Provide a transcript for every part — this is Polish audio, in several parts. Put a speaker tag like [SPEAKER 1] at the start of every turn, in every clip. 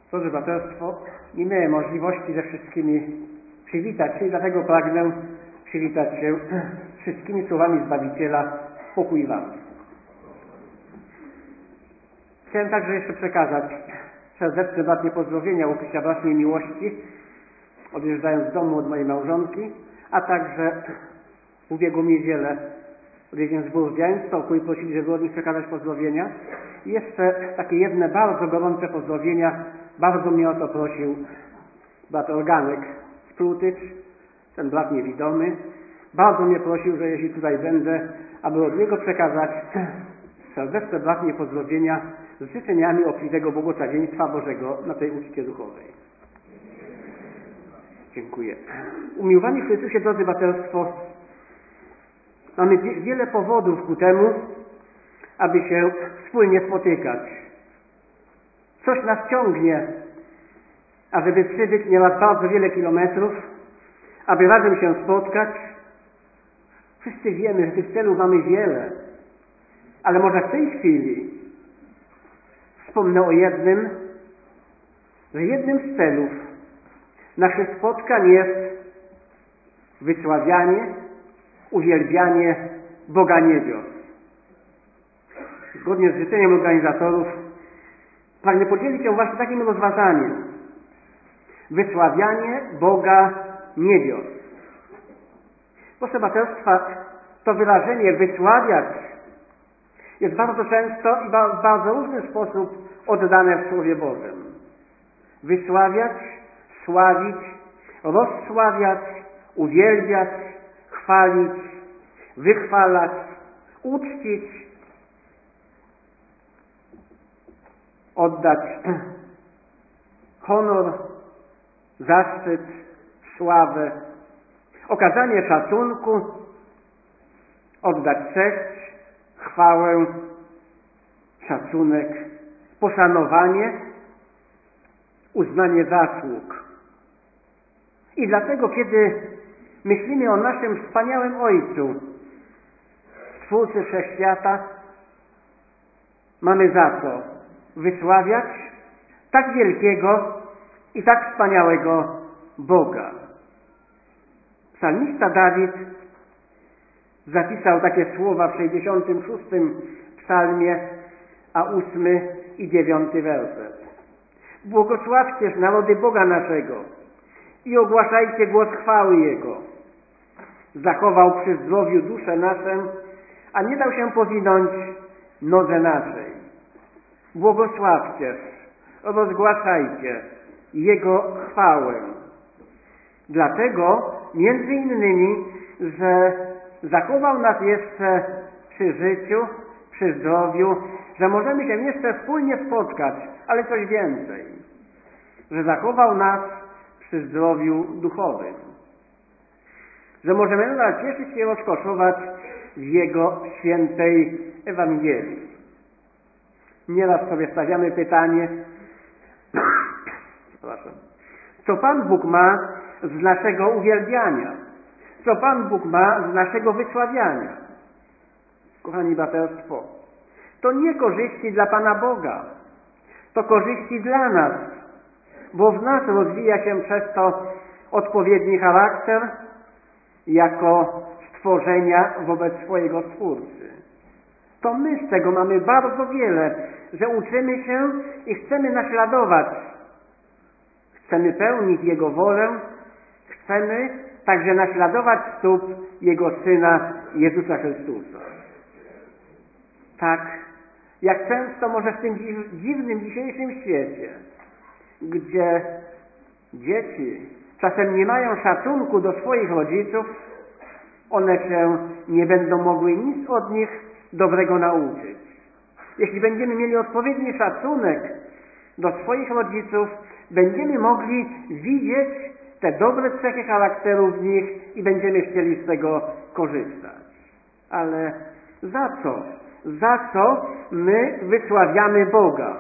[SPEAKER 1] Drodzy braterstwo, nie miałem możliwości ze wszystkimi przywitać się i dlatego pragnę przywitać się wszystkimi słowami Zbawiciela: pokój wam. Chciałem także jeszcze przekazać serdeczne bratnie pozdrowienia, ukrycia własnej miłości, odjeżdżając z domu od mojej małżonki, a także w ubiegłą niedzielę odwiedziłem zbór w Białymstoku i prosili, żeby od nich przekazać pozdrowienia. I jeszcze takie jedne bardzo gorące pozdrowienia. Bardzo mnie o to prosił brat Organek z Prutycz, ten brat niewidomy. Bardzo mnie prosił, że jeśli tutaj będę, aby od niego przekazać serdeczne bratnie pozdrowienia z życzeniami obfitego błogosławieństwa Bożego na tej uczcie duchowej. Dziękuję. Umiłowani w Chrystusie, drodzy braterstwo, mamy wiele powodów ku temu, aby się wspólnie spotykać. Coś nas ciągnie, ażeby przybyć nieraz bardzo wiele kilometrów, aby razem się spotkać. Wszyscy wiemy, że tych celów mamy wiele, ale może w tej chwili wspomnę o jednym, że jednym z celów naszych spotkań jest wysławianie, uwielbianie Boga niebios. Zgodnie z życzeniem organizatorów pragnę podzielić się właśnie takim rozważaniem. Wysławianie Boga niebios. Proszę braterstwa, to wyrażenie wysławiać jest bardzo często i w bardzo różny sposób oddane w Słowie Bożym. Wysławiać, sławić, rozsławiać, uwielbiać, chwalić, wychwalać, uczcić, oddać honor, zaszczyt, sławę, okazanie szacunku, oddać cześć, chwałę, szacunek, poszanowanie, uznanie zasług. I dlatego, kiedy myślimy o naszym wspaniałym Ojcu, Stwórcy Wszechświata, mamy za co wysławiać tak wielkiego i tak wspaniałego Boga. Psalmista Dawid zapisał takie słowa w 66. psalmie, a 8. i 9. werset. Błogosławcież narody Boga naszego i ogłaszajcie głos chwały Jego. Zachował przy zdrowiu duszę naszą, a nie dał się powinąć nodze naszej. Błogosławcież, rozgłaszajcie Jego chwałę. Dlatego, między innymi, że zachował nas jeszcze przy życiu, przy zdrowiu, że możemy się jeszcze wspólnie spotkać, ale coś więcej, że zachował nas przy zdrowiu duchowym, że możemy nadal cieszyć się i rozkoszować w Jego świętej Ewangelii. Nieraz sobie stawiamy pytanie, co Pan Bóg ma z naszego uwielbiania? Co Pan Bóg ma z naszego wysławiania? Kochani braterstwo, to nie korzyści dla Pana Boga, to korzyści dla nas, bo w nas rozwija się przez to odpowiedni charakter jako stworzenia wobec swojego Stwórcy. To my z tego mamy bardzo wiele, że uczymy się i chcemy naśladować. Chcemy pełnić Jego wolę, chcemy także naśladować stóp Jego Syna Jezusa Chrystusa. Tak, jak często może w tym dziwnym dzisiejszym świecie, gdzie dzieci czasem nie mają szacunku do swoich rodziców, one się nie będą mogły nic od nich dobrego nauczyć. Jeśli będziemy mieli odpowiedni szacunek do swoich rodziców, będziemy mogli widzieć te dobre cechy charakteru w nich i będziemy chcieli z tego korzystać. Ale za co? Za co my wysławiamy Boga?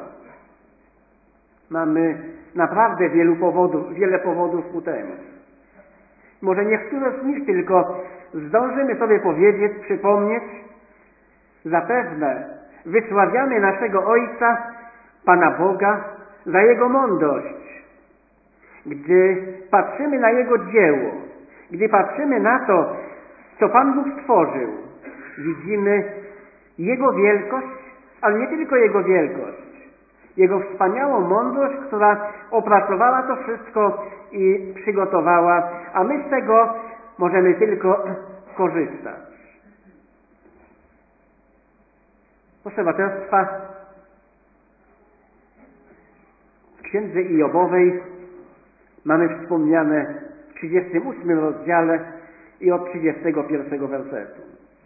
[SPEAKER 1] Mamy naprawdę wiele powodów ku temu. Może niektóre z nich tylko zdążymy sobie powiedzieć, przypomnieć. Zapewne wysławiamy naszego Ojca, Pana Boga, za Jego mądrość. Gdy patrzymy na Jego dzieło, gdy patrzymy na to, co Pan Bóg stworzył, widzimy Jego wielkość, ale nie tylko Jego wielkość. Jego wspaniałą mądrość, która opracowała to wszystko i przygotowała, a my z tego możemy tylko korzystać. Proszę braterstwa, w Księdze Iobowej mamy wspomniane w 38 rozdziale i od 31 wersetu.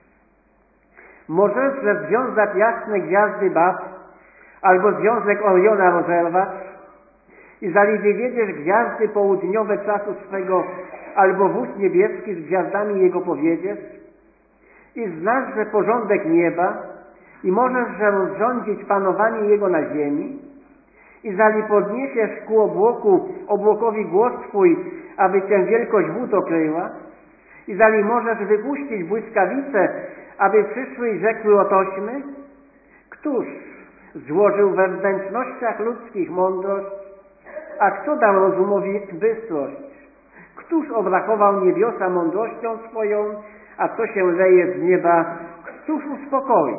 [SPEAKER 1] Możesz związać jasne gwiazdy Bat, albo związek Oriona rozerwać i zali wywiedziesz gwiazdy południowe czasu swego, albo wóz niebieski z gwiazdami jego powiedziesz i znasz, że porządek nieba i możesz, że rozrządzić panowanie jego na ziemi i zali podniesiesz ku obłokowi głos twój, aby cię wielkość wód okryła i zali możesz wypuścić błyskawice, aby przyszły i rzekły otośmy, któż złożył we wnętrznościach ludzkich mądrość, a kto dał rozumowi bystrość? Któż obrachował niebiosa mądrością swoją, a co się leje z nieba, któż uspokoi?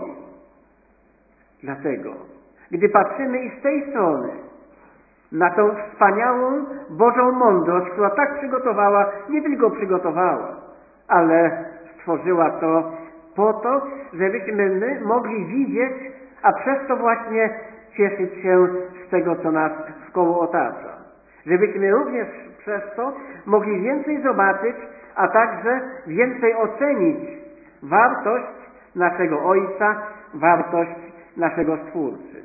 [SPEAKER 1] Dlatego, gdy patrzymy i z tej strony na tą wspaniałą Bożą mądrość, która tak przygotowała, nie tylko przygotowała, ale stworzyła to po to, żebyśmy my mogli widzieć, a przez to właśnie cieszyć się z tego, co nas wkoło otacza. Żebyśmy również przez to mogli więcej zobaczyć, a także więcej ocenić wartość naszego Ojca, wartość naszego Stwórcy.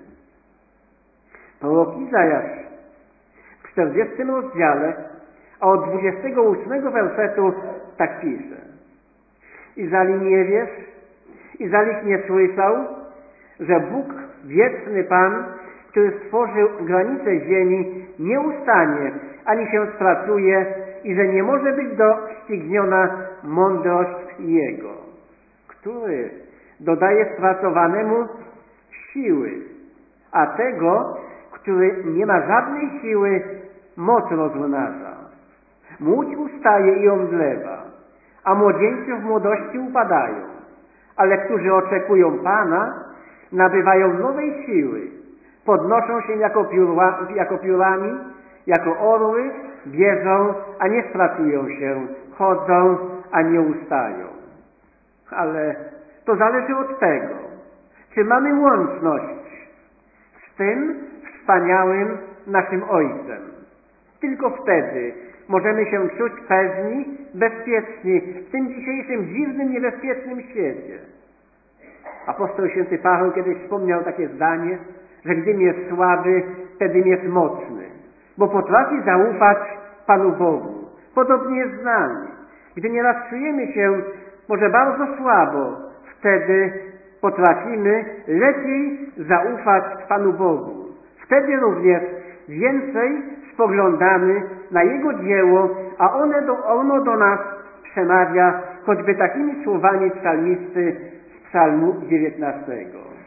[SPEAKER 1] Prorok Izajasz w 40 rozdziale, a od 28 wersetu tak pisze. Izali nie wiesz, Izalich nie słyszał, że Bóg, wieczny Pan, który stworzył granice ziemi, nie ustanie, ani się spracuje i że nie może być dościgniona mądrość Jego, który dodaje spracowanemu siły, a tego, który nie ma żadnej siły, moc rozmnaża. Młódź ustaje i omdlewa, a młodzieńcy w młodości upadają, ale którzy oczekują Pana, nabywają nowej siły, podnoszą się jako piórami, jako orły, bieżą, a nie spracują się, chodzą, a nie ustają. Ale to zależy od tego, czy mamy łączność z tym wspaniałym naszym Ojcem. Tylko wtedy możemy się czuć pewni, bezpieczni w tym dzisiejszym dziwnym, niebezpiecznym świecie. Apostoł święty Paweł kiedyś wspomniał takie zdanie, że gdy jest słaby, wtedy jest mocny, bo potrafi zaufać Panu Bogu. Podobnie jest z nami. Gdy nieraz czujemy się może bardzo słabo, wtedy potrafimy lepiej zaufać Panu Bogu. Wtedy również więcej spoglądamy na Jego dzieło, a ono do nas przemawia choćby takimi słowami psalmisty z psalmu 19.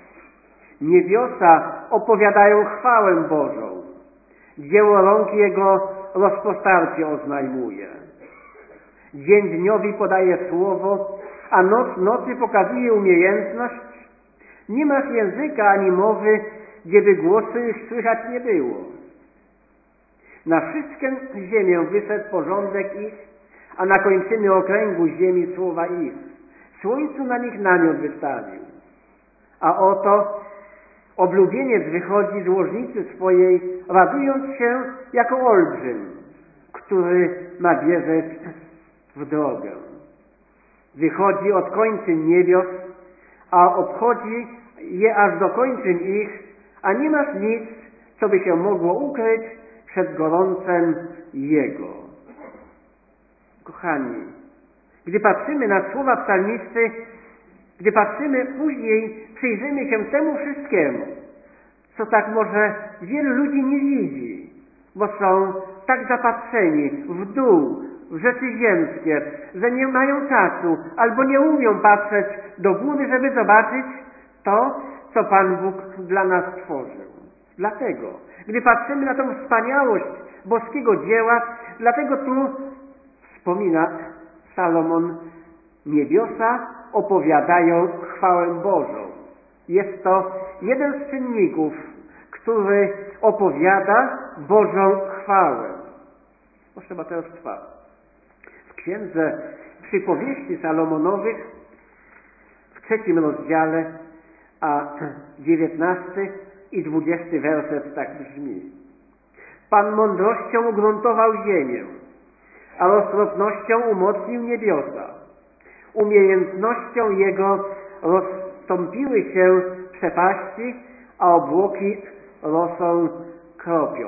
[SPEAKER 1] Niebiosa opowiadają chwałę Bożą. Dzieło rąk Jego rozpostarcie oznajmuje. Dzień dniowi podaje słowo, a noc nocy pokazuje umiejętność. Nie masz języka ani mowy, gdzieby głosu ich słychać nie było. Na wszystką ziemię wyszedł porządek ich, a na kończyny okręgu ziemi słowa ich. Słońcu na nich namiot wystawił. A oto oblubieniec wychodzi z łożnicy swojej, radując się jako olbrzym, który ma bieżeć w drogę. Wychodzi od kończyn niebios, a obchodzi je aż do kończyn ich, a nie masz nic, co by się mogło ukryć przed gorącem Jego. Kochani, gdy patrzymy na słowa psalmisty, gdy patrzymy później, przyjrzymy się temu wszystkiemu, co tak może wielu ludzi nie widzi, bo są tak zapatrzeni w dół, w rzeczy ziemskie, że nie mają czasu albo nie umią patrzeć do góry, żeby zobaczyć to, co Pan Bóg dla nas stworzył. Dlatego, gdy patrzymy na tą wspaniałość boskiego dzieła, dlatego tu wspomina Salomon, niebiosa opowiadają chwałę Bożą. Jest to jeden z czynników, który opowiada Bożą chwałę. Proszę Mateusz 2. W księdze Przypowieści Salomonowych w 3 rozdziale, a 19 i 20 werset tak brzmi. Pan mądrością ugruntował ziemię, a roztropnością umocnił niebiosa. Umiejętnością Jego rozstąpiły się przepaści, a obłoki rosą kropią.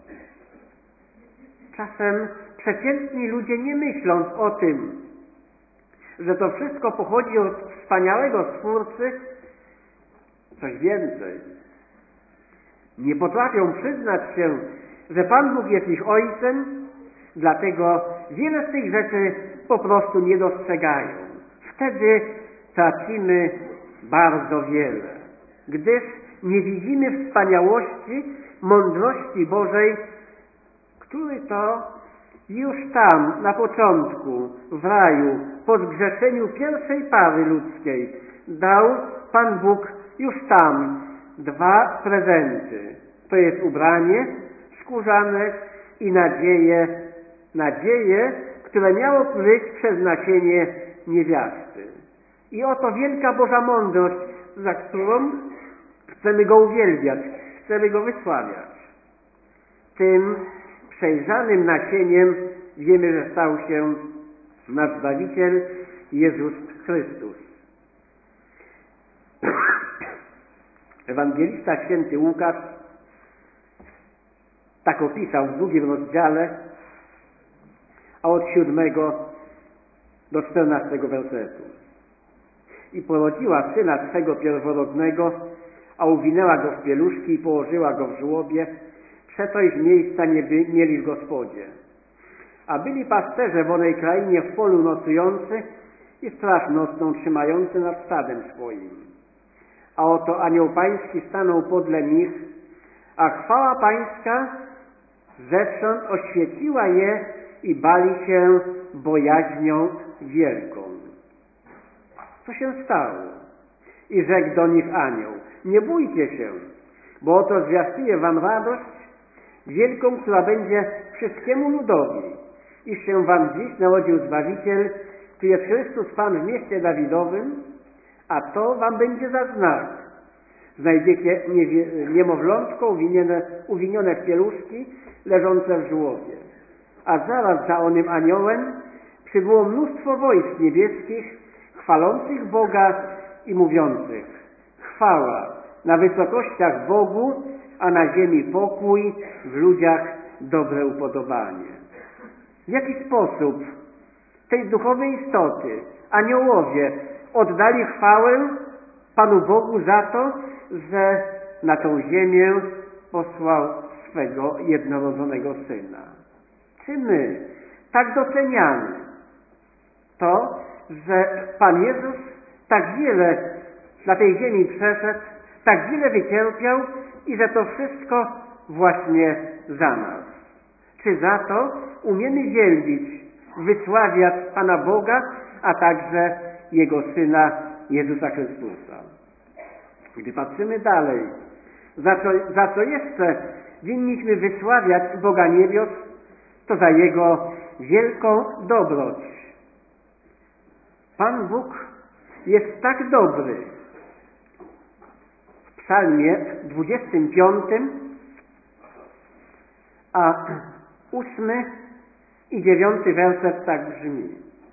[SPEAKER 1] Czasem przeciętni ludzie, nie myśląc o tym, że to wszystko pochodzi od wspaniałego Stwórcy, coś więcej, nie potrafią przyznać się, że Pan Bóg jest ich Ojcem, dlatego wiele z tych rzeczy po prostu nie dostrzegają. Wtedy tracimy bardzo wiele, gdyż nie widzimy wspaniałości, mądrości Bożej, który to już tam, na początku, w raju, po zgrzeszeniu pierwszej pary ludzkiej, dał Pan Bóg już tam 2 prezenty. To jest ubranie skórzane i nadzieję, które miało być przeznaczenie niewiasty. I oto wielka Boża mądrość, za którą chcemy Go uwielbiać, chcemy Go wysławiać. Tym przejrzanym naczyniem wiemy, że stał się nasz Zbawiciel Jezus Chrystus. Ewangelista święty Łukasz tak opisał w 2 rozdziale, a od 7 do 14 wersetu. I porodziła syna swego pierworodnego, a uwinęła go w pieluszki i położyła go w żłobie, przeto iż miejsca nie mieli w Gospodzie. A byli pasterze w onej krainie w polu nocujący i straż nocną trzymający nad stadem swoim. A oto anioł pański stanął podle nich, a chwała pańska zewsząd oświeciła je i bali się bojaźnią wielką. Co się stało? I rzekł do nich anioł: nie bójcie się, bo oto zwiastuję wam radość wielką, która będzie wszystkiemu ludowi, iż się wam dziś narodził Zbawiciel, który jest Chrystus Pan w mieście Dawidowym, a to wam będzie za znak. Znajdziecie niemowlątko uwinione w pieluszki, leżące w żłobie. A zaraz za onym aniołem przybyło mnóstwo wojsk niebieskich, chwalących Boga i mówiących: chwała na wysokościach Bogu, a na ziemi pokój, w ludziach dobre upodobanie. W jaki sposób tej duchowej istoty aniołowie oddali chwałę Panu Bogu za to, że na tą ziemię posłał swego jednorodzonego Syna? Czy my tak doceniamy to, że Pan Jezus tak wiele na tej ziemi przeszedł, tak wiele wycierpiał i że to wszystko właśnie za nas? Czy za to umiemy wielbić, wysławiać Pana Boga, a także Jego Syna Jezusa Chrystusa? Gdy patrzymy dalej, za co jeszcze winniśmy wysławiać Boga niebios, to za Jego wielką dobroć. Pan Bóg jest tak dobry. W psalmie 25, a 8 i 9 werset tak brzmi: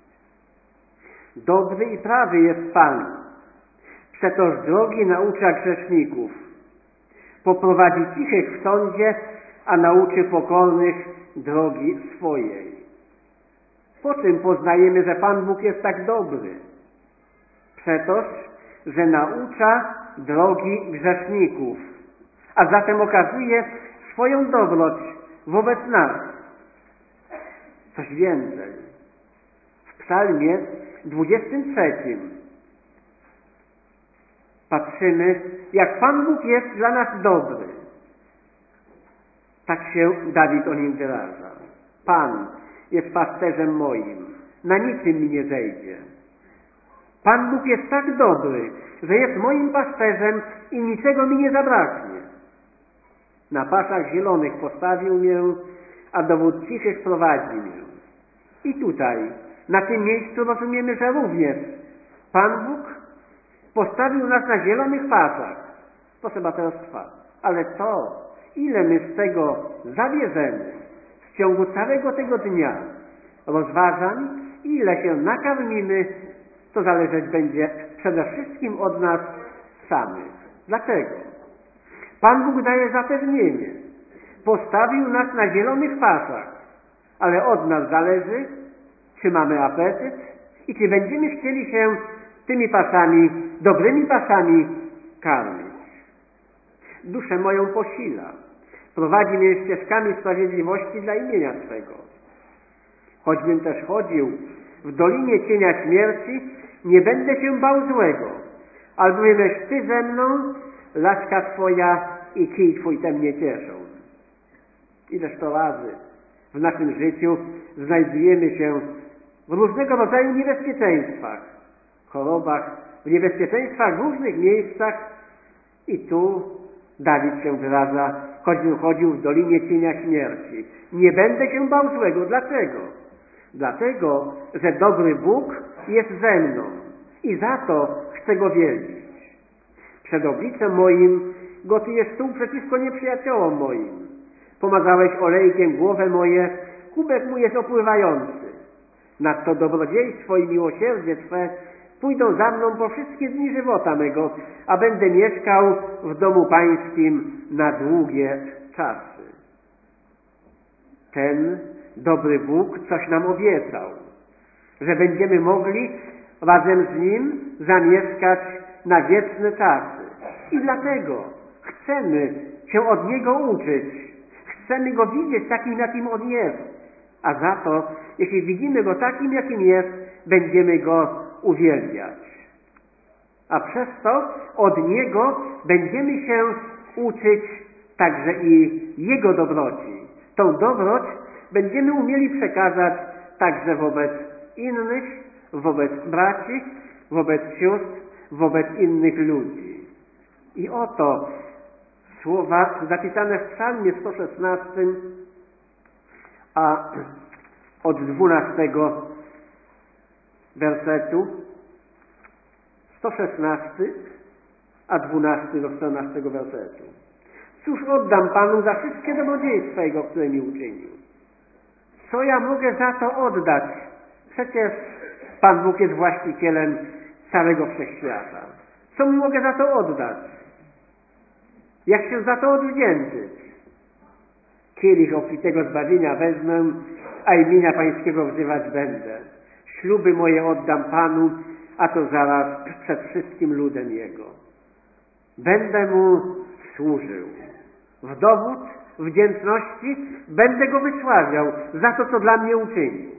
[SPEAKER 1] dobry i prawy jest Pan, przetoż drogi naucza grzeszników. Poprowadzi cichych w sądzie, a nauczy pokornych drogi swojej. Po czym poznajemy, że Pan Bóg jest tak dobry? Przetoż, że naucza drogi grzeszników, a zatem okazuje swoją dobroć wobec nas. Coś więcej. W psalmie 23 patrzymy, jak Pan Bóg jest dla nas dobry. Tak się Dawid o nim wyraża. Pan jest pasterzem moim, na niczym mi nie zejdzie. Pan Bóg jest tak dobry, że jest moim pasterzem i niczego mi nie zabraknie. Na pasach zielonych postawił mnie, a do wód cichych prowadzi mnie. I tutaj, na tym miejscu rozumiemy, że również Pan Bóg postawił nas na zielonych pasach. To chyba teraz trwa. Ale to, ile my z tego zabierzemy w ciągu całego tego dnia rozważań, ile się nakarmimy, to zależeć będzie przede wszystkim od nas samych. Dlaczego? Pan Bóg daje zapewnienie. Postawił nas na zielonych pasach, ale od nas zależy, czy mamy apetyt i czy będziemy chcieli się tymi pasami, dobrymi pasami karmić. Duszę moją posila. Prowadzi mnie ścieżkami sprawiedliwości dla imienia swego. Choćbym też chodził w dolinie cienia śmierci, nie będę się bał złego, albowiem Ty ze mną, łaska Twoja i kij Twój te mnie cieszą. Ileż to razy w naszym życiu znajdujemy się w różnego rodzaju niebezpieczeństwach, chorobach, w niebezpieczeństwach w różnych miejscach i tu Dawid się wyraża, choćbym chodził w dolinie cienia śmierci. Nie będę się bał złego. Dlaczego? Dlatego, że dobry Bóg jest ze mną i za to chcę Go wielbić. Przed obliczem moim gotujesz stół przeciwko nieprzyjaciołom moim. Pomazałeś olejkiem głowę moje, kubek mój jest opływający. Nadto dobrodziejstwo i miłosierdzie Twe pójdą za mną po wszystkie dni żywota mego, a będę mieszkał w domu Pańskim na długie czasy. Ten dobry Bóg coś nam obiecał, że będziemy mogli razem z Nim zamieszkać na wieczne czasy. I dlatego chcemy się od Niego uczyć. Chcemy Go widzieć takim, jakim On jest. A za to, jeśli widzimy Go takim, jakim jest, będziemy Go uwielbiać. A przez to od Niego będziemy się uczyć także i Jego dobroci. Tą dobroć będziemy umieli przekazać także wobec innych, wobec braci, wobec sióstr, wobec innych ludzi. I oto słowa zapisane w psalmie 116, a od 12 wersetu, 116, a 12 do 14 wersetu. Cóż oddam Panu za wszystkie dobrodziejstwa Jego, które mi uczynił? Co ja mogę za to oddać? Przecież Pan Bóg jest właścicielem całego wszechświata. Co mu mogę za to oddać? Jak się za to odwdzięczyć? Kielich obfitego zbawienia wezmę, a imienia Pańskiego wzywać będę. Śluby moje oddam Panu, a to zaraz przed wszystkim ludem Jego. Będę Mu służył. W dowód wdzięczności będę Go wysławiał za to, co dla mnie uczynił.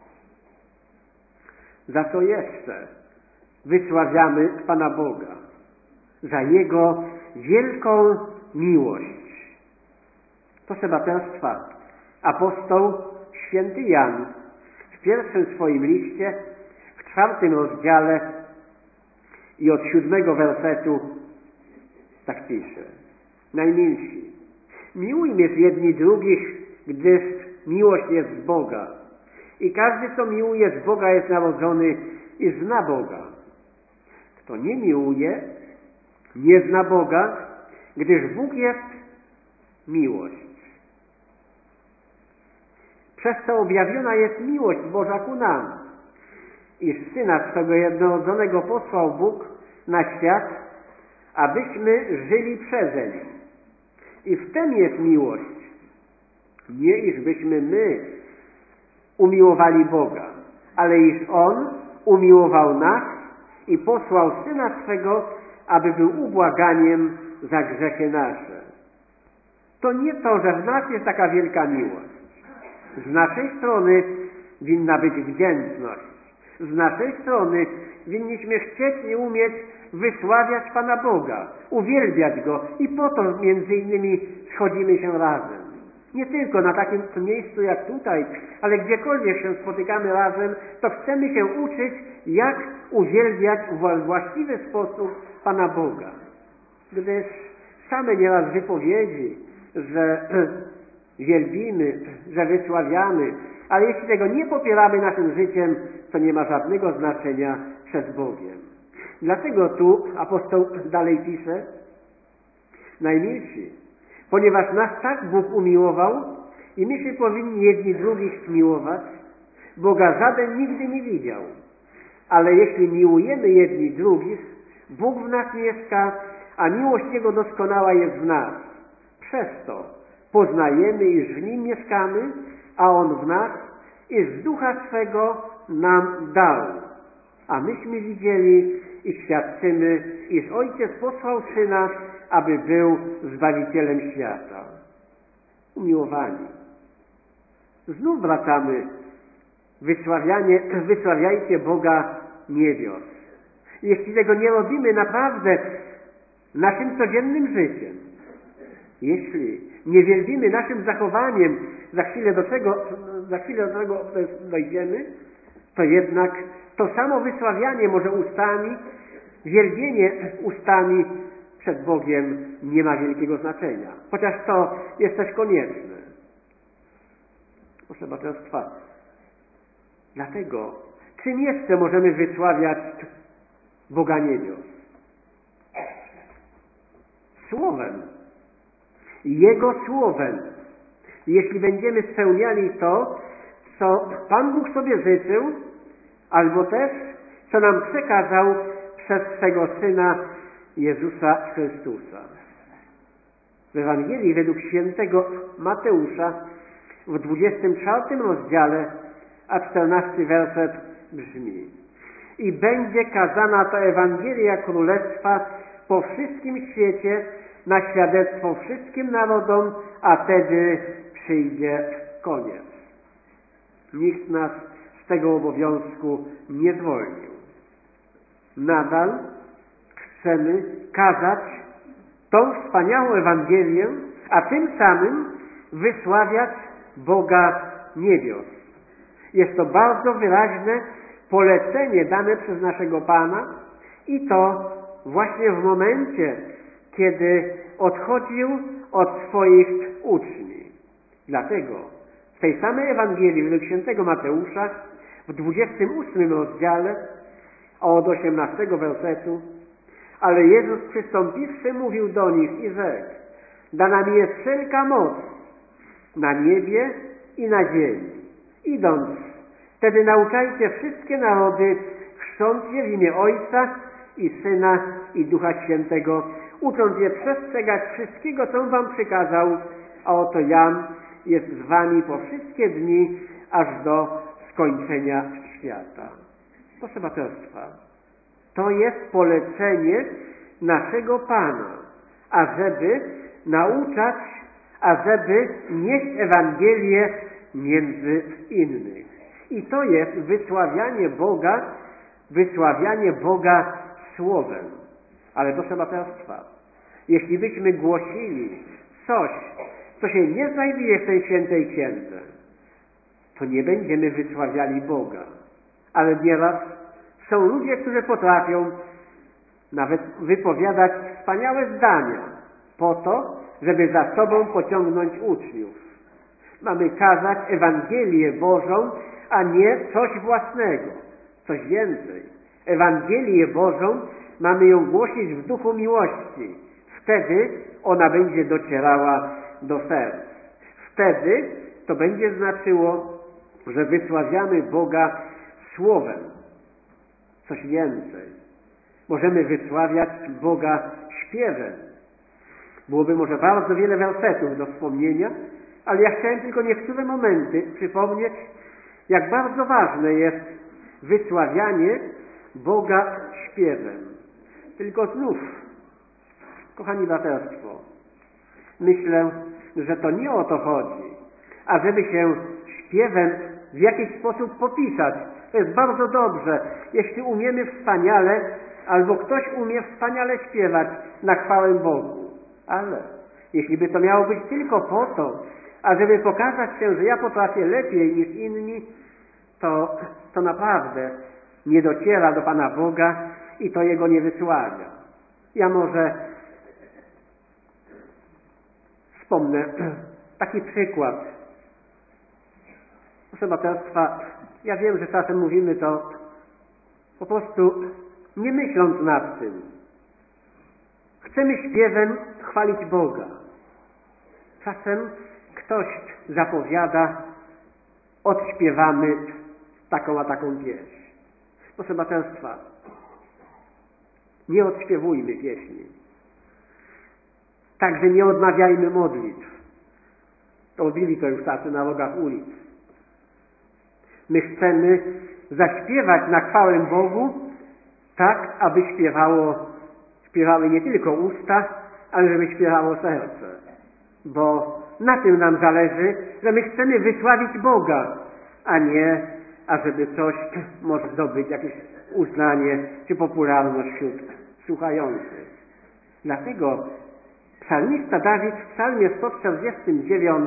[SPEAKER 1] Za co jeszcze wysławiamy Pana Boga? Za Jego wielką miłość. Proszę braterstwa, apostoł święty Jan w pierwszym swoim liście, w 4 rozdziale i od 7 wersetu tak pisze. Najmilsi, miłujmy jedni drugich, gdyż miłość jest z Boga. I każdy, kto miłuje z Boga, jest narodzony i zna Boga. Kto nie miłuje, nie zna Boga, gdyż Bóg jest miłość. Przez to objawiona jest miłość Boża ku nam, iż Syna swego jednorodzonego posłał Bóg na świat, abyśmy żyli przeze Nim. I w tem jest miłość, nie iżbyśmy my umiłowali Boga, ale iż On umiłował nas i posłał Syna swego, aby był ubłaganiem za grzechy nasze. To nie to, że w nas jest taka wielka miłość. Z naszej strony winna być wdzięczność. Z naszej strony winniśmy chcieć i umieć wysławiać Pana Boga, uwielbiać Go i po to między innymi schodzimy się razem. Nie tylko na takim miejscu jak tutaj, ale gdziekolwiek się spotykamy razem, to chcemy się uczyć, jak uwielbiać w właściwy sposób Pana Boga. Gdyż same nieraz wypowiedzi, że wielbimy, że wysławiamy, ale jeśli tego nie popieramy naszym życiem, to nie ma żadnego znaczenia przed Bogiem. Dlatego tu apostoł dalej pisze: najmilsi, ponieważ nas tak Bóg umiłował i myśmy powinni jedni drugich miłować, Boga żaden nigdy nie widział. Ale jeśli miłujemy jedni drugich, Bóg w nas mieszka, a miłość Jego doskonała jest w nas. Przez to poznajemy, iż w Nim mieszkamy, a On w nas, iż z Ducha swego nam dał. A myśmy widzieli i świadczymy, iż Ojciec posłał Syna, aby był Zbawicielem świata. Umiłowani, znów wracamy. Wysławiajcie Boga niebios. Jeśli tego nie robimy naprawdę naszym codziennym życiem, jeśli nie wielbimy naszym zachowaniem, za chwilę do tego dojdziemy, to jednak to samo wysławianie może ustami, wielbienie ustami przed Bogiem nie ma wielkiego znaczenia. Chociaż to jest też konieczne. Proszę braterstwa, dlatego czym jeszcze możemy wysławiać Boga niebios? Słowem. Jego Słowem. Jeśli będziemy spełniali to, co Pan Bóg sobie życzył, albo też, co nam przekazał przez swego Syna Jezusa Chrystusa. W Ewangelii według świętego Mateusza w 24 rozdziale, a 14 werset brzmi: i będzie kazana to Ewangelia Królestwa po wszystkim świecie na świadectwo wszystkim narodom, a wtedy przyjdzie koniec. Nikt nas z tego obowiązku nie zwolnił. Nadal chcemy kazać tą wspaniałą Ewangelię, a tym samym wysławiać Boga niebios. Jest to bardzo wyraźne polecenie dane przez naszego Pana i to właśnie w momencie, kiedy odchodził od swoich uczniów. Dlatego w tej samej Ewangelii według świętego Mateusza w 28 rozdziale od 18 wersetu: ale Jezus przystąpiwszy mówił do nich i rzekł: dana mi jest wszelka moc na niebie i na ziemi. Idąc, wtedy nauczajcie wszystkie narody, chrzcząc je w imię Ojca i Syna i Ducha Świętego, ucząc je przestrzegać wszystkiego, co wam przykazał, a oto jam jest z wami po wszystkie dni, aż do skończenia świata. Proszę braterstwa, to jest polecenie naszego Pana, ażeby nauczać, ażeby nieść Ewangelię między innych. I to jest wysławianie Boga Słowem. Ale proszę braterstwa, jeśli byśmy głosili coś, co się nie znajduje w tej świętej księdze, to nie będziemy wysławiali Boga. Ale nieraz są ludzie, którzy potrafią nawet wypowiadać wspaniałe zdania po to, żeby za sobą pociągnąć uczniów. Mamy kazać Ewangelię Bożą, a nie coś własnego. Coś więcej. Ewangelię Bożą mamy ją głosić w duchu miłości. Wtedy ona będzie docierała do serc. Wtedy to będzie znaczyło, że wysławiamy Boga Słowem. Coś więcej. Możemy wysławiać Boga śpiewem. Byłoby może bardzo wiele wersetów do wspomnienia, ale ja chciałem tylko niektóre momenty przypomnieć, jak bardzo ważne jest wysławianie Boga śpiewem. Tylko znów, kochani braterstwo, myślę, że to nie o to chodzi, ażeby się śpiewem w jakiś sposób popisać. To jest bardzo dobrze, jeśli umiemy wspaniale, albo ktoś umie wspaniale śpiewać na chwałę Bogu. Ale jeśli by to miało być tylko po to, A żeby pokazać się, że ja potrafię lepiej niż inni, to naprawdę nie dociera do Pana Boga i to Jego nie wysławia. Ja może wspomnę taki przykład. Proszę braterstwa, ja wiem, że czasem mówimy to po prostu nie myśląc nad tym. Chcemy śpiewem chwalić Boga. Czasem ktoś zapowiada, odśpiewamy taką a taką pieśń. Proszę braterstwa, nie odśpiewujmy pieśni. Także nie odmawiajmy modlitw. Robili to już tacy na rogach ulic. My chcemy zaśpiewać na chwałę Bogu tak, aby śpiewały nie tylko usta, ale żeby śpiewało serce. Bo na tym nam zależy, że my chcemy wysławić Boga, a nie ażeby coś może zdobyć, jakieś uznanie czy popularność wśród słuchających. Dlatego psalmista Dawid w psalmie 149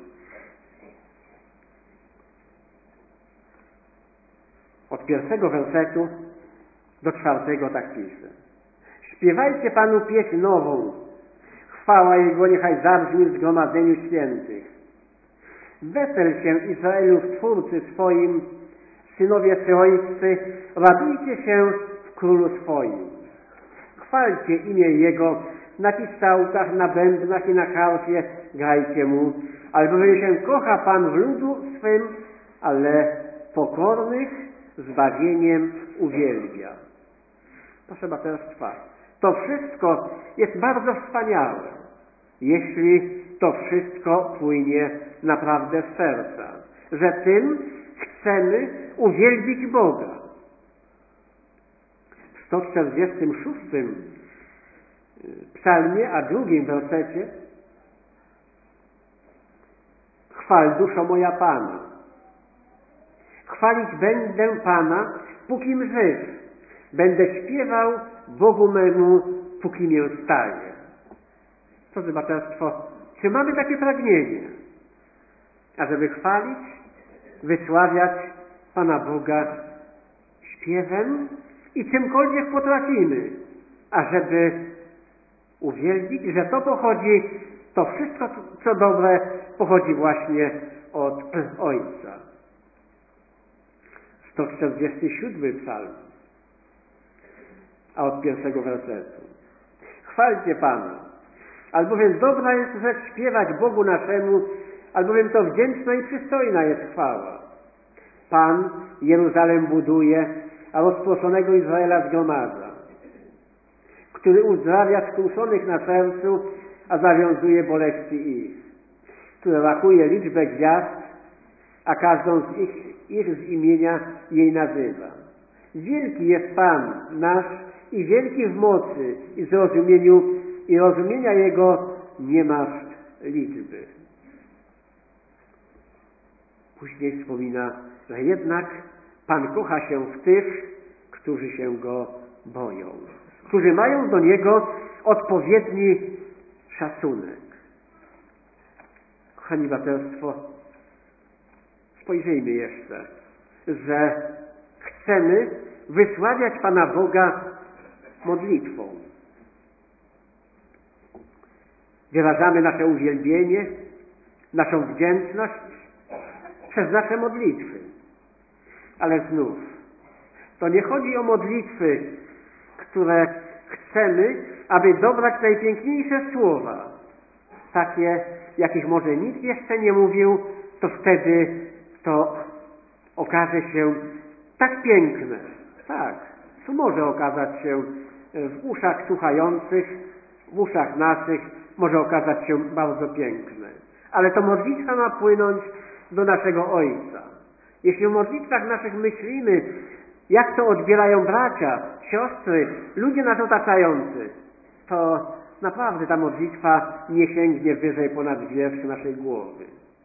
[SPEAKER 1] od 1 wersetu do 4 tak pisze. Śpiewajcie Panu pieśń nową, chwała Jego niechaj zabrzmi w zgromadzeniu świętych. Wesel się Izraelu w Twórcy swoim, synowie syjońscy, radujcie się w Królu swoim. Chwalcie imię Jego na pistałkach, na bębnach i na harfie, grajcie Mu, albowiem się kocha Pan w ludu swym, ale pokornych zbawieniem uwielbia. Proszę braterstwa, to wszystko jest bardzo wspaniałe, jeśli to wszystko płynie naprawdę z serca, że tym chcemy uwielbić Boga. W 146 psalmie, a 2 wersecie chwal duszo moja Pana. Chwalić będę Pana, pókim żyw. Będę śpiewał Bogu memu, póki mię staje. Drodzy braterstwo, czy mamy takie pragnienie, ażeby chwalić, wysławiać Pana Boga śpiewem i czymkolwiek potrafimy, ażeby uwielbić, że to wszystko, co dobre, pochodzi właśnie od Ojca. 147 psalm, a od 1 wersetu. Chwalcie Pana, albowiem dobra jest rzecz śpiewać Bogu naszemu, albowiem to wdzięczna i przystojna jest chwała. Pan Jeruzalem buduje, a rozproszonego Izraela zgromadza, który uzdrawia skruszonych na sercu, a zawiązuje boleści ich, który rachuje liczbę gwiazd, a każdą z ich z imienia jej nazywa. Wielki jest Pan nasz i wielki w mocy i rozumienia Jego nie masz liczby. Później wspomina, że jednak Pan kocha się w tych, którzy się Go boją, którzy mają do Niego odpowiedni szacunek. Kochani braterstwo, spojrzyjmy jeszcze, że chcemy wysławiać Pana Boga modlitwą. Wyrażamy nasze uwielbienie, naszą wdzięczność przez nasze modlitwy. Ale znów, to nie chodzi o modlitwy, które chcemy, aby dobrać najpiękniejsze słowa, takie, jakich może nikt jeszcze nie mówił, to wtedy to okaże się tak piękne. Tak, to może okazać się w uszach słuchających, w uszach naszych, może okazać się bardzo piękne. Ale to modlitwa ma płynąć do naszego Ojca. Jeśli w modlitwach naszych myślimy, jak to odbierają bracia, siostry, ludzie nas otaczający, to naprawdę ta modlitwa nie sięgnie wyżej ponad wierzch naszej głowy.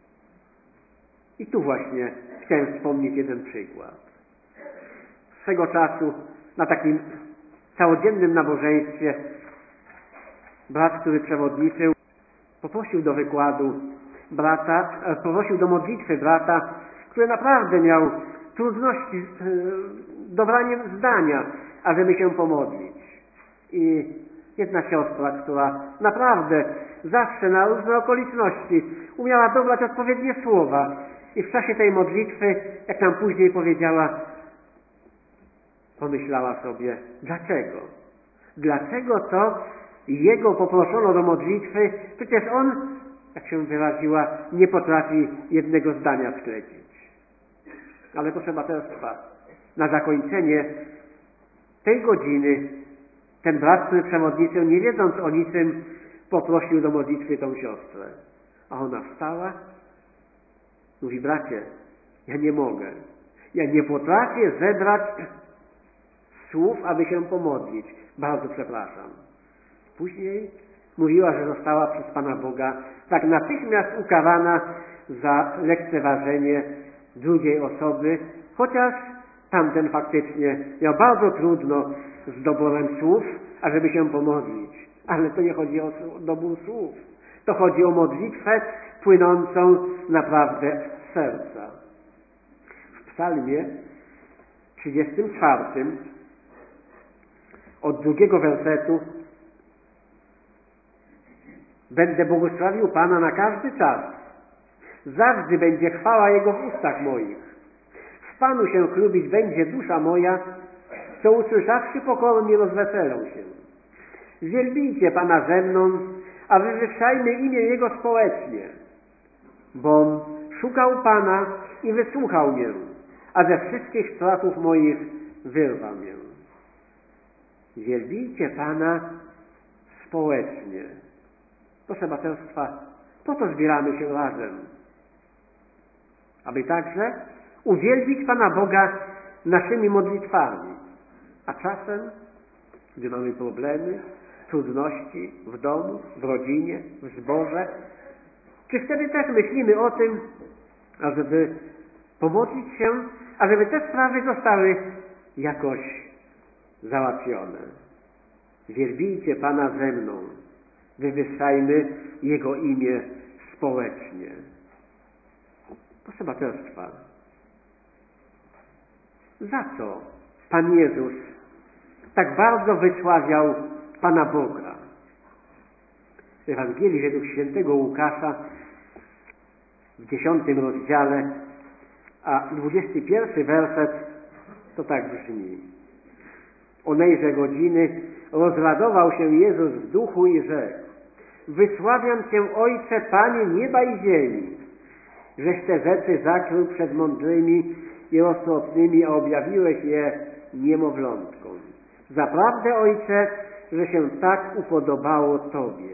[SPEAKER 1] I tu właśnie chciałem wspomnieć jeden przykład. Swego czasu na takim całodziennym nabożeństwie brat, który przewodniczył, poprosił do wykładu brata, prosił do modlitwy brata, który naprawdę miał trudności z dobraniem zdania, ażeby się pomodlić. I jedna siostra, która naprawdę zawsze na różne okoliczności umiała dobrać odpowiednie słowa i w czasie tej modlitwy, jak nam później powiedziała, pomyślała sobie, dlaczego? Dlaczego to jego poproszono do modlitwy? Przecież on, jak się wyraziła, nie potrafi jednego zdania sklecić. Ale proszę braterstwa, na zakończenie tej godziny ten brat, który przewodniczył, nie wiedząc o niczym, poprosił do modlitwy tą siostrę. A ona wstała, mówi, bracie, ja nie mogę. Ja nie potrafię zebrać słów, aby się pomodlić. Bardzo przepraszam. Później mówiła, że została przez Pana Boga tak natychmiast ukarana za lekceważenie drugiej osoby, chociaż tamten faktycznie miał bardzo trudno z doborem słów, ażeby się pomodlić. Ale to nie chodzi o dobór słów. To chodzi o modlitwę płynącą naprawdę z serca. W psalmie 34 od 2 wersetu: będę błogosławił Pana na każdy czas. Zawsze będzie chwała Jego w ustach moich. W Panu się chlubić będzie dusza moja, co usłyszawszy pokornie rozweselą się. Wielbijcie Pana ze mną, a wywyższajmy imię Jego społecznie. Bom szukał Pana i wysłuchał mnie, a ze wszystkich strachów moich wyrwał mnie. Wielbijcie Pana społecznie. Proszę braterstwa, po to zbieramy się razem, aby także uwielbić Pana Boga naszymi modlitwami. A czasem, gdy mamy problemy, trudności w domu, w rodzinie, w zborze, czy wtedy też myślimy o tym, ażeby pomodlić się, ażeby te sprawy zostały jakoś załatwione. Wielbijcie Pana ze mną, wywyższajmy Jego imię społecznie. Proszę braterstwa, za co Pan Jezus tak bardzo wysławiał Pana Boga? W Ewangelii według świętego Łukasza w 10 rozdziale, a 21 werset to tak brzmi: onejże godziny rozradował się Jezus w duchu i rzekł: wysławiam Cię, Ojcze, Panie nieba i ziemi, żeś te rzeczy zakrył przed mądrymi i roztropnymi, a objawiłeś je niemowlątkom. Zaprawdę, Ojcze, że się tak upodobało Tobie.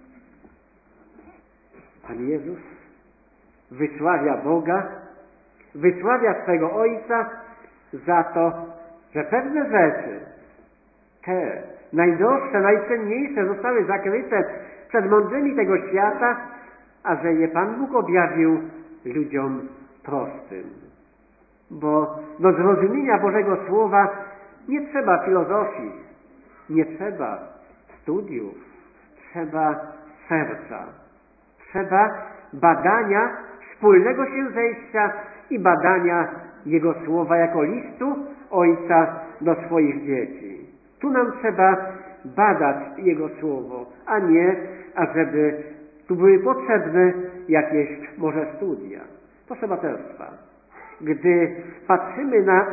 [SPEAKER 1] Pan Jezus wysławia Boga, wysławia swego Ojca za to, że pewne rzeczy, te najdroższe, najcenniejsze, zostały zakryte przed mądrymi tego świata, a że je Pan Bóg objawił ludziom prostym. Bo do zrozumienia Bożego Słowa nie trzeba filozofii, nie trzeba studiów, trzeba serca. Trzeba badania, wspólnego się zejścia i badania Jego Słowa jako listu Ojca do swoich dzieci. Tu nam trzeba badać Jego Słowo, a nie, ażeby tu były potrzebne jakieś może studia. Proszę braterstwa, gdy patrzymy na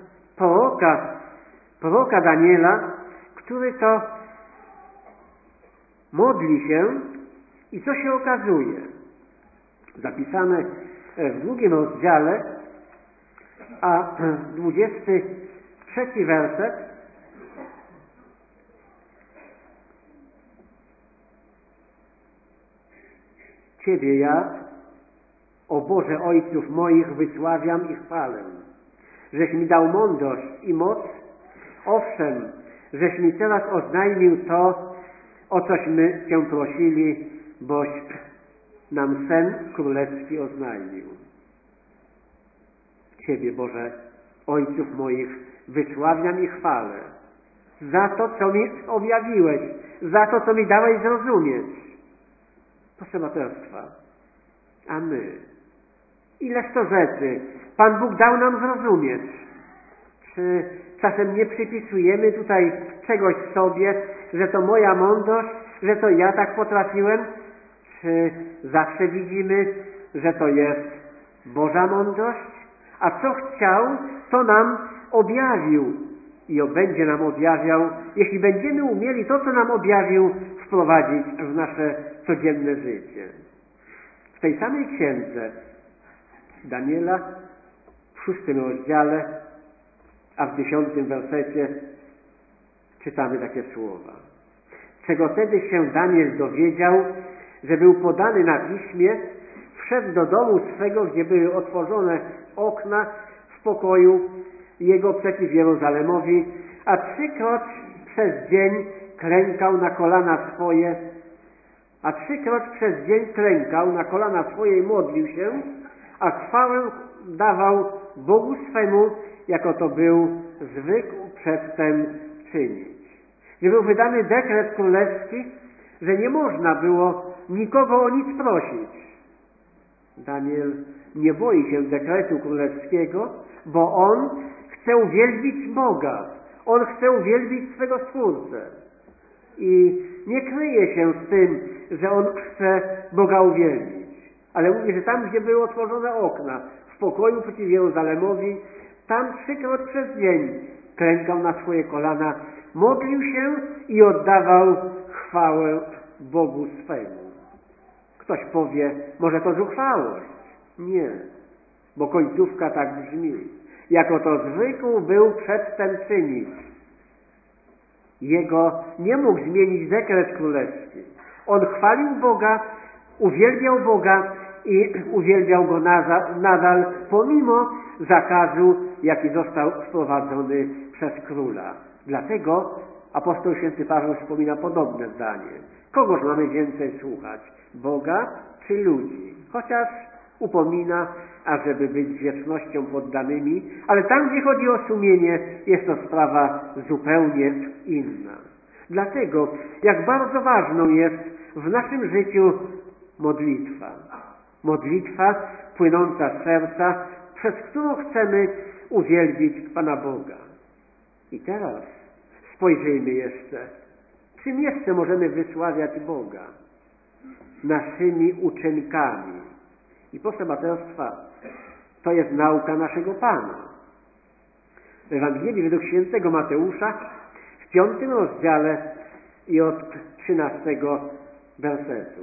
[SPEAKER 1] proroka Daniela, który to modli się i co się okazuje? Zapisane w 2 rozdziale, a 23 werset: Ciebie ja, o Boże Ojców moich, wysławiam i chwalę, żeś mi dał mądrość i moc, owszem, żeś mi teraz oznajmił to, o cośmy Cię prosili, boś nam sen królewski oznajmił. Ciebie, Boże Ojców moich, wysławiam i chwalę za to, co mi objawiłeś, za to, co mi dałeś zrozumieć. Proszę braterstwa, A my? Ileż to rzeczy Pan Bóg dał nam zrozumieć. Czy czasem nie przypisujemy tutaj czegoś sobie, że to moja mądrość, że to ja tak potrafiłem? Czy zawsze widzimy, że to jest Boża mądrość? A co chciał, to nam objawił i będzie nam objawiał, jeśli będziemy umieli to, co nam objawił, wprowadzić w nasze codzienne życie. W tej samej księdze Daniela, w 6 rozdziale, a w 10 wersecie czytamy takie słowa. Czego tedy się Daniel dowiedział, że był podany na piśmie, wszedł do domu swego, gdzie były otworzone okna w pokoju jego przeciw Jeruzalemowi, a 3-krotz przez dzień klękał na kolana swoje, i modlił się, a chwałę dawał Bogu swemu, jako to był zwykł przedtem czynić. Gdzie był wydany dekret królewski, że nie można było nikogo o nic prosić. Daniel nie boi się dekretu królewskiego, bo on chce uwielbić Boga. On chce uwielbić swego Stwórcę. I nie kryje się z tym, że on chce Boga uwielbić. Ale mówi, że tam, gdzie były otworzone okna, w pokoju przeciw Jeruzalemowi, tam 3-krotz przez dzień klękał na swoje kolana, modlił się i oddawał chwałę Bogu swemu. Ktoś powie, może to zuchwałość. Nie, bo końcówka tak brzmi. Jako to zwykł był przedtem czynić. Jego nie mógł zmienić dekret królewski. On chwalił Boga, uwielbiał Boga i uwielbiał Go nadal, pomimo zakazu, jaki został wprowadzony przez króla. Dlatego apostoł święty Paweł wspomina podobne zdanie. Kogoż mamy więcej słuchać? Boga czy ludzi? Chociaż upomina, ażeby być wiecznością poddanymi, ale tam, gdzie chodzi o sumienie, jest to sprawa zupełnie inna. Dlatego, jak bardzo ważną jest w naszym życiu modlitwa. Modlitwa płynąca z serca, przez którą chcemy uwielbić Pana Boga. I teraz spojrzyjmy jeszcze, czym jeszcze możemy wysławiać Boga? Naszymi uczynkami. I proszę braterstwa, to jest nauka naszego Pana. W Ewangelii według świętego Mateusza w 5 rozdziale i od 13 wersetu.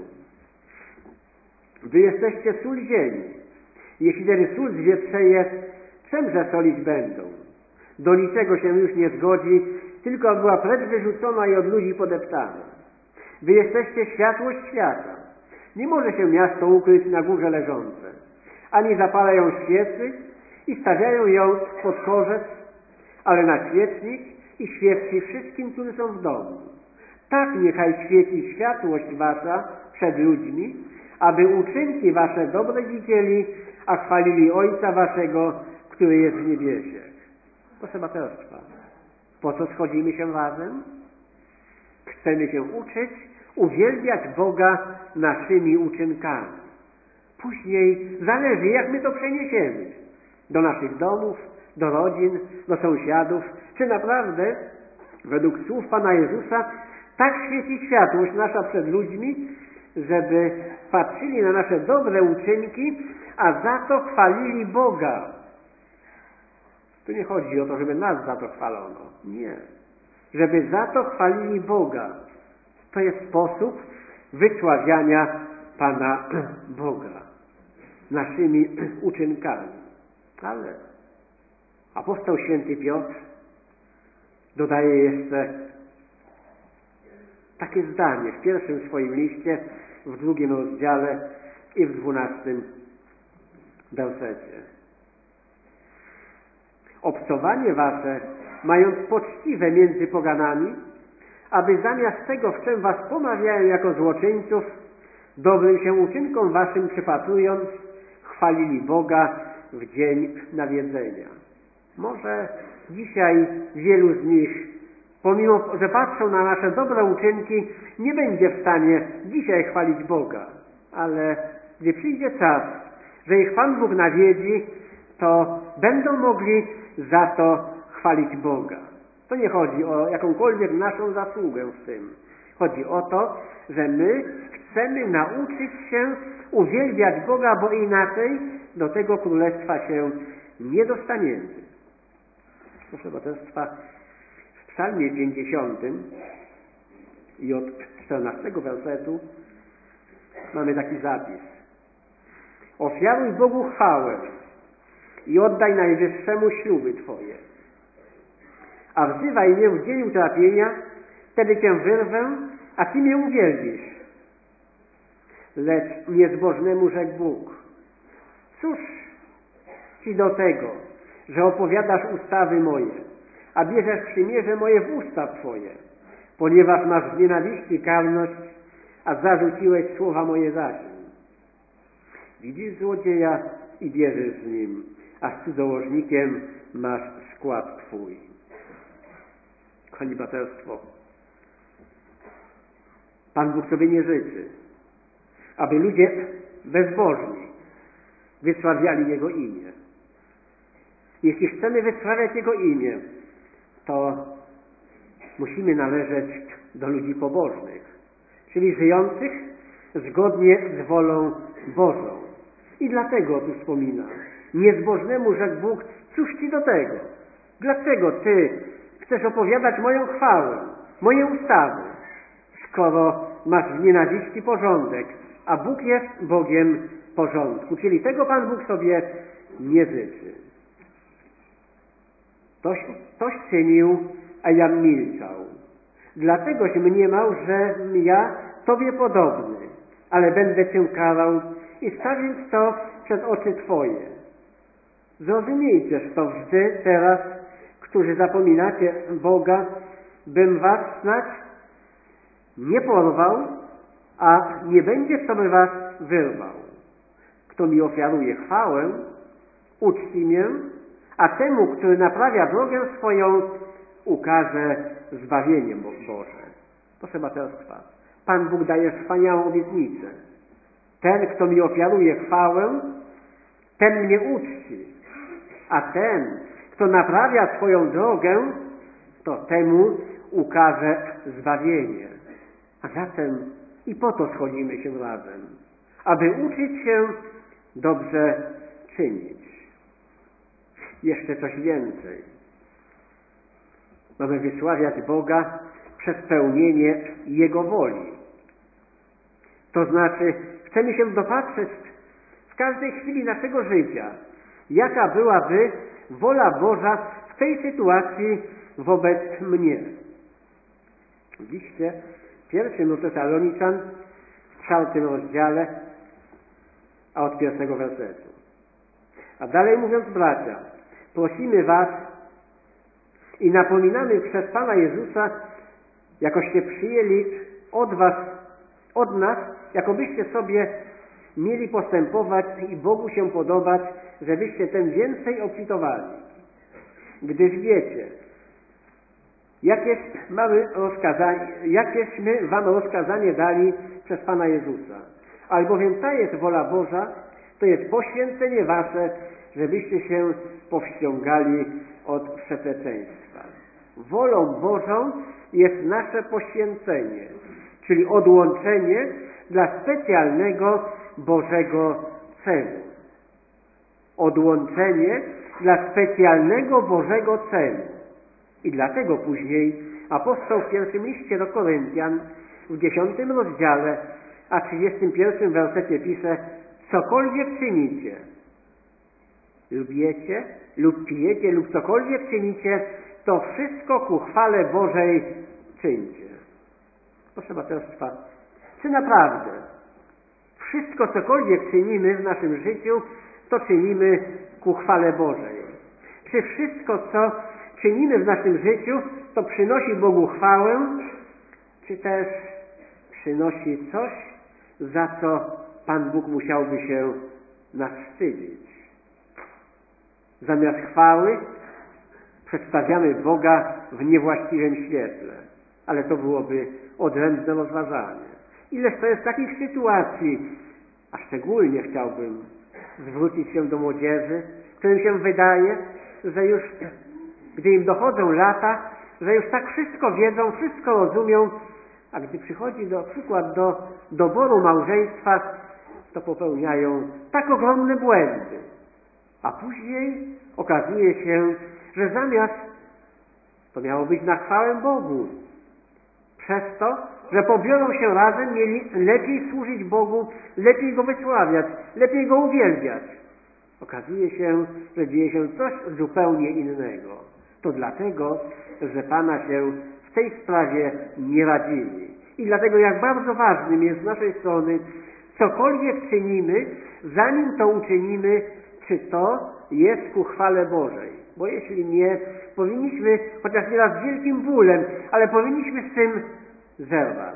[SPEAKER 1] Wy jesteście sól ziemi. Jeśli tedy sól zwietrzeje, czemże solić będą? Do niczego się już nie zgodzi, tylko była precz wyrzucona i od ludzi podeptana. Wy jesteście światłość świata. Nie może się miasto ukryć na górze leżące. Ani zapalają świecy i stawiają ją pod korzec, ale na świecznik i świeci wszystkim, którzy są w domu. Tak niechaj świeci światłość wasza przed ludźmi, aby uczynki wasze dobre widzieli, a chwalili Ojca waszego, który jest w niebiesiech. Proszę braterstwa, po co schodzimy się razem? Chcemy się uczyć, uwielbiać Boga naszymi uczynkami. Później zależy, jak my to przeniesiemy. Do naszych domów, do rodzin, do sąsiadów. Czy naprawdę, według słów Pana Jezusa, tak świeci światłość nasza przed ludźmi, żeby patrzyli na nasze dobre uczynki, a za to chwalili Boga. Tu nie chodzi o to, żeby nas za to chwalono. Nie. Żeby za to chwalili Boga. To jest sposób wysławiania Pana Boga naszymi uczynkami. Ale apostoł święty Piotr dodaje jeszcze takie zdanie w pierwszym swoim liście, w 2 rozdziale i w 12 wersecie. Obcowanie wasze, mając poczciwe między poganami, aby zamiast tego, w czym was pomawiają jako złoczyńców, dobrym się uczynkom waszym przypatrując, chwalili Boga w dzień nawiedzenia. Może dzisiaj wielu z nich, pomimo że patrzą na nasze dobre uczynki, nie będzie w stanie dzisiaj chwalić Boga, ale gdy przyjdzie czas, że ich Pan Bóg nawiedzi, to będą mogli za to chwalić Boga. To nie chodzi o jakąkolwiek naszą zasługę w tym. Chodzi o to, że my chcemy nauczyć się uwielbiać Boga, bo inaczej do tego królestwa się nie dostaniemy. Proszę Braterstwa, w Psalmie 50 i od 14 wersetu mamy taki zapis. Ofiaruj Bogu chwałę i oddaj Najwyższemu śluby Twoje. A wzywaj mnie w dzień utrapienia, wtedy Cię wyrwę, a Ty mnie uwielbisz. Lecz niezbożnemu rzekł Bóg: cóż Ci do tego, że opowiadasz ustawy moje, a bierzesz przymierze moje w usta Twoje, ponieważ masz w nienawiści karność, a zarzuciłeś słowa moje zaś. Widzisz złodzieja i bierzesz z nim, a z cudzołożnikiem masz skład Twój. Kochani braterstwo, Pan Bóg sobie nie życzy, aby ludzie bezbożni wysławiali Jego imię. Jeśli chcemy wysławiać Jego imię, to musimy należeć do ludzi pobożnych, czyli żyjących zgodnie z wolą Bożą. I dlatego tu wspominam, niezbożnemu rzekł Bóg: cóż Ci do tego? Dlaczego Ty chcesz opowiadać moją chwałę, moje ustawy, skoro masz w nienawiści porządek, a Bóg jest Bogiem porządku. Czyli tego Pan Bóg sobie nie życzy. Toś czynił, a ja milczał. Dlategoś mniemał, że ja Tobie podobny, ale będę Cię karał i stawię to przed oczy Twoje. Zrozumiejcież to wy teraz, którzy zapominacie Boga, bym was snać nie porwał, a nie będzie, kto by was wyrwał. Kto mi ofiaruje chwałę, uczci mię, a temu, który naprawia drogę swoją, ukaże zbawienie Boże. Proszę braterstwa, Pan Bóg daje wspaniałą obietnicę. Ten, kto mi ofiaruje chwałę, ten mnie uczci, a ten, kto naprawia swoją drogę, to temu ukaże zbawienie. A zatem i po to schodzimy się razem, aby uczyć się dobrze czynić. Jeszcze coś więcej. Mamy wysławiać Boga przez pełnienie Jego woli. To znaczy, chcemy się dopatrzeć w każdej chwili naszego życia, jaka byłaby wola Boża w tej sytuacji wobec mnie. W liście pierwszym do Tesaloniczan, w 4 rozdziale, a od 1 wersetu. A dalej mówiąc, bracia, prosimy was i napominamy przez Pana Jezusa, jakoście przyjęli od nas, jakobyście sobie mieli postępować i Bogu się podobać, żebyście tym więcej obfitowali. Gdyż wiecie, jakieśmy wam rozkazanie dali przez Pana Jezusa. Albowiem ta jest wola Boża, to jest poświęcenie wasze, żebyście się powściągali od wszeteczeństwa. Wolą Bożą jest nasze poświęcenie, czyli odłączenie dla specjalnego Bożego celu. Odłączenie dla specjalnego Bożego celu. I dlatego później apostoł w pierwszym liście do Koryntian w 10 rozdziale, a 31 wersecie pisze: cokolwiek czynicie, lub jecie, lub pijecie, lub cokolwiek czynicie, to wszystko ku chwale Bożej czyńcie. Proszę braterstwa, czy naprawdę wszystko, cokolwiek czynimy w naszym życiu, to czynimy ku chwale Bożej? Czy wszystko, co czynimy w naszym życiu, to przynosi Bogu chwałę, czy też przynosi coś, za co Pan Bóg musiałby się nas wstydzić? Zamiast chwały przedstawiamy Boga w niewłaściwym świetle, ale to byłoby odrębne rozważanie. Ileż to jest takich sytuacji a szczególnie chciałbym zwrócić się do młodzieży, którym się wydaje, że już, gdy im dochodzą lata, że już tak wszystko wiedzą, wszystko rozumią, a gdy przychodzi na przykład do doboru małżeństwa, to popełniają tak ogromne błędy. A później okazuje się, że zamiast to miało być na chwałę Bogu, przez to, że pobiorą się razem, mieli lepiej służyć Bogu, lepiej Go wysławiać, lepiej Go uwielbiać. Okazuje się, że dzieje się coś zupełnie innego. To dlatego, że Pana się w tej sprawie nie radzili. I dlatego jak bardzo ważnym jest z naszej strony, cokolwiek czynimy, zanim to uczynimy, czy to jest ku chwale Bożej. Bo jeśli nie, powinniśmy, chociaż nieraz z wielkim bólem, ale powinniśmy z tym zerwać.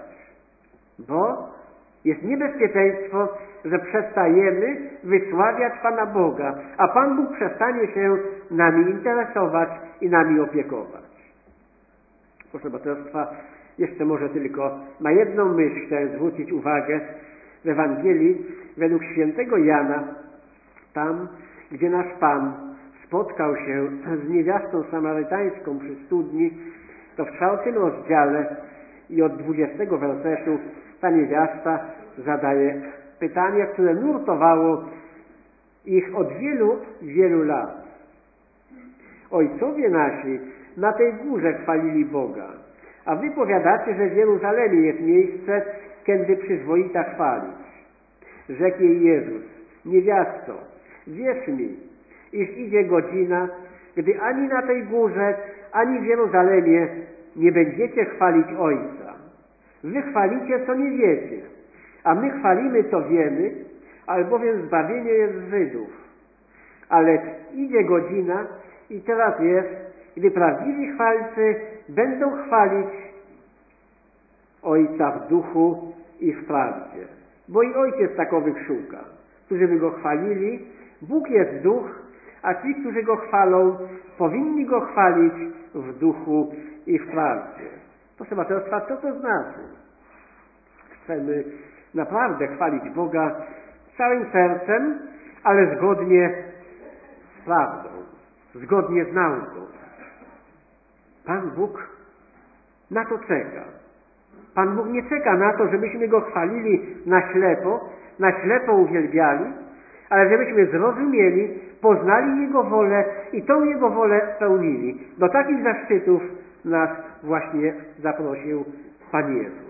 [SPEAKER 1] Bo jest niebezpieczeństwo, że przestajemy wysławiać Pana Boga, a Pan Bóg przestanie się nami interesować i nami opiekować. Proszę braterstwa, jeszcze może tylko na jedną myśl chcę zwrócić uwagę w Ewangelii według świętego Jana, tam, gdzie nasz Pan spotkał się z niewiastą samarytańską przy studni, to w 4 rozdziale i od 20 wersetu ta niewiasta zadaje pytanie, które nurtowało ich od wielu, wielu lat. Ojcowie nasi na tej górze chwalili Boga, a wy powiadacie, że w Jeruzalemie jest miejsce, kiedy przyzwoita chwalić. Rzekł jej Jezus: niewiasto, wierz mi, iż idzie godzina, gdy ani na tej górze, ani w Jeruzalemie nie będziecie chwalić Ojca. Wy chwalicie, co nie wiecie, a my chwalimy, co wiemy, albowiem zbawienie jest z Żydów. Ale idzie godzina i teraz jest, gdy prawdziwi chwalcy będą chwalić Ojca w duchu i w prawdzie. Bo i Ojciec takowych szuka, którzy by Go chwalili. Bóg jest duch, a ci, którzy Go chwalą, powinni Go chwalić w duchu i w prawdzie. Proszę braterstwa, co to znaczy? Chcemy naprawdę chwalić Boga całym sercem, ale zgodnie z prawdą, zgodnie z nauką. Pan Bóg na to czeka. Pan Bóg nie czeka na to, żebyśmy Go chwalili na ślepo uwielbiali, ale żebyśmy zrozumieli, poznali Jego wolę i tą Jego wolę pełnili. Do takich zaszczytów nas właśnie zaprosił Pan Jezus.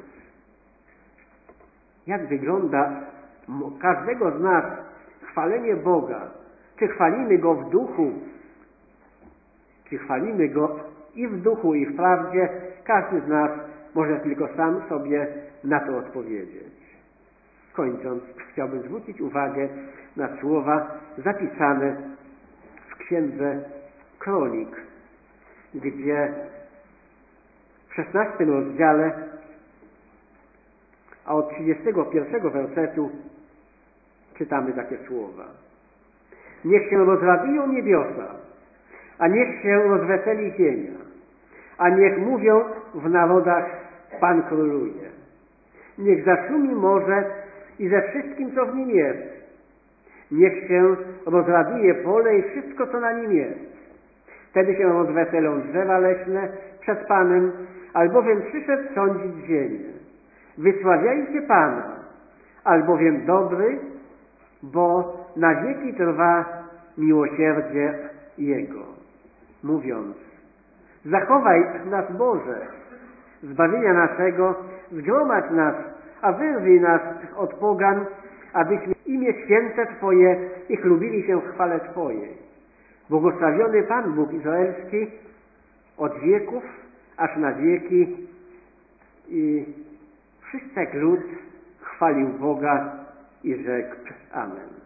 [SPEAKER 1] Jak wygląda każdego z nas chwalenie Boga? Czy chwalimy Go w duchu? Czy chwalimy Go i w duchu, i w prawdzie? Każdy z nas może tylko sam sobie na to odpowiedzieć. Kończąc, chciałbym zwrócić uwagę na słowa zapisane w Księdze Kronik, gdzie w 16 rozdziale, a od 31 wersetu czytamy takie słowa. Niech się rozradują niebiosa, a niech się rozweseli ziemia, a niech mówią w narodach: Pan króluje. Niech zaszumi morze i ze wszystkim, co w nim jest. Niech się rozraduje pole i wszystko, co na nim jest. Wtedy się rozweselą drzewa leśne przed Panem, albowiem przyszedł sądzić ziemię. Wysławiajcie Pana, albowiem dobry, bo na wieki trwa miłosierdzie Jego. Mówiąc: zachowaj nas, Boże, zbawienia naszego, zgromadź nas, a wyrwij nas od pogan, abyśmy imię święte Twoje i chlubili się w chwale Twojej. Błogosławiony Pan Bóg Izraelski od wieków aż na wieki. I wszyscy lud chwalił Boga i rzekł: Amen.